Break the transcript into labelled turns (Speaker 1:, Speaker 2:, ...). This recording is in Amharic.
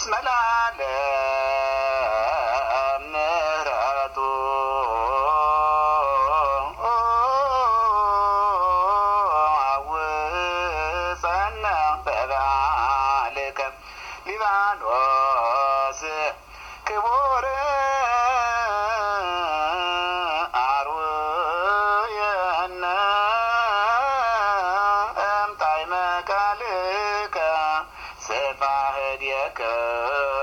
Speaker 1: እስመላለ ምሕረቱ አውፀነ በባልከ ሊባኖስ ክቡር አርውየነ እምጣዕመ ቃልከ ስፋ ህድየከ